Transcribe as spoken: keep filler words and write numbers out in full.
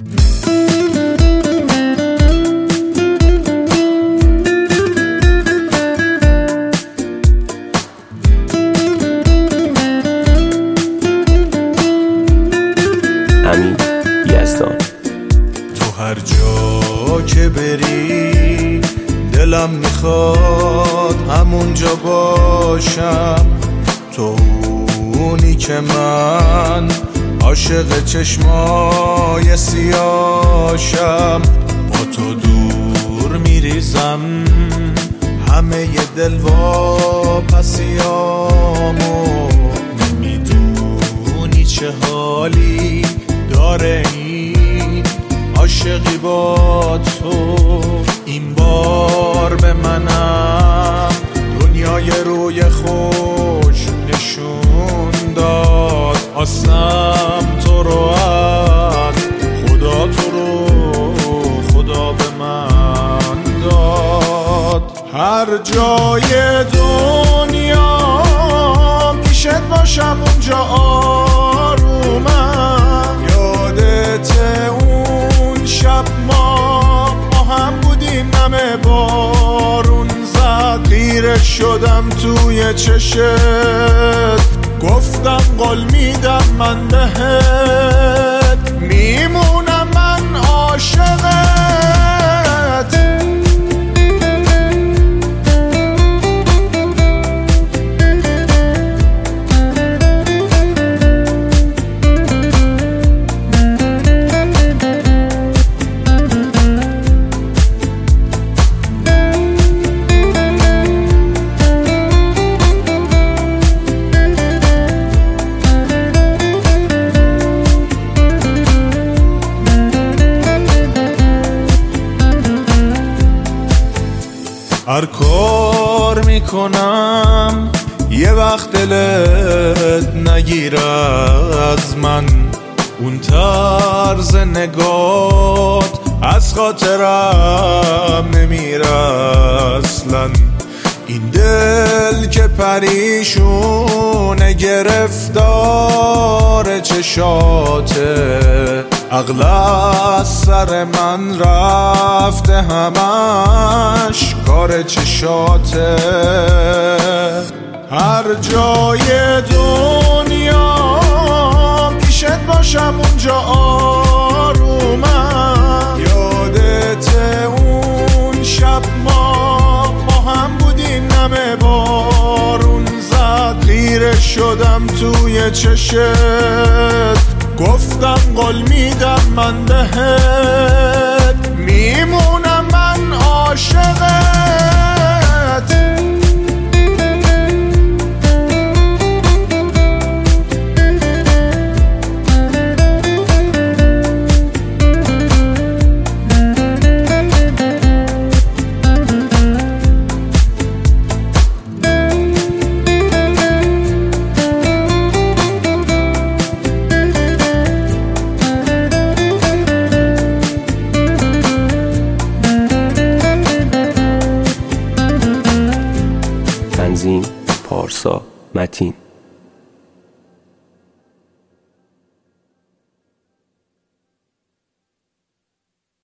امین یزدان. تو هر جا که بری دلم میخواد همونجا باشم، تو اونی که من عاشق چشمای سیاشم. با تو دور میریزم همه ی دل و پسیامو، نمیدونی چه حالی داره این عاشقی با تو. این بار به منم دنیای روی خوش نشون داد، آسم تو رو از خدا، تو رو خدا به من داد. هر جای دنیا پیشت باشم اونجا آرومم، یادت اون شب ما ما هم بودیم نمه بارون زد، خیره شدم توی چشت گفتم قول میدم من بهت میمونم من عاشقت. هر کار میکنم یه وقت دلت نگیر از من، اون طرز نگات از خاطرم نمیره اصلا. این دل که پریشونه گرفتار چشاته، عقل از سر من رفته همش کار چشاته. هر جای دنیا پیشت باشم اونجا آرومم، یادت اون شب ما ما هم بودیم نمه بارون زد، خیره شدم توی چشت گفتم قول میدم من بهت میمونم من عاشقت. تنظیم پارسا متین.